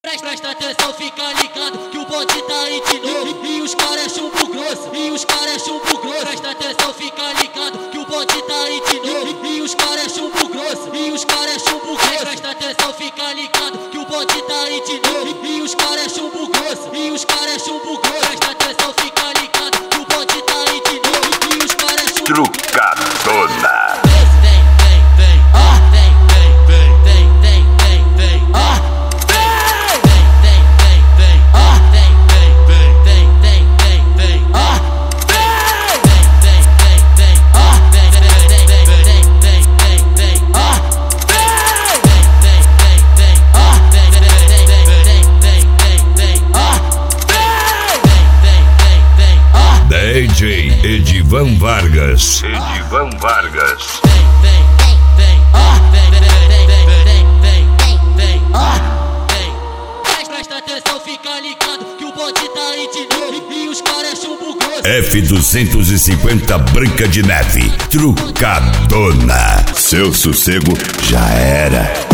Presta atenção, fica ligado que o bonde tá aí de novo. E os caras é chumbo grosso, e os caras é chumbo grosso. Presta atenção, fica ligado que o bonde tá aí de novo. E os caras é chumbo grosso, e os caras é chumbo grosso. Presta atenção, fica ligado que o bonde tá aí de novo. E os caras é chumbo grosso, e os caras é chumbo grosso. Presta atenção, fica ligado que o bonde tá aí de novo. E os caras é chumbo grosso. Trucadona. DJ Edivan Vargas. Edivan Vargas. Presta atenção, fica ligado que o bonde tá aí de novo. E os caras é chumbo grosso. F250 Branca de Neve. Trucadona. Seu sossego já era.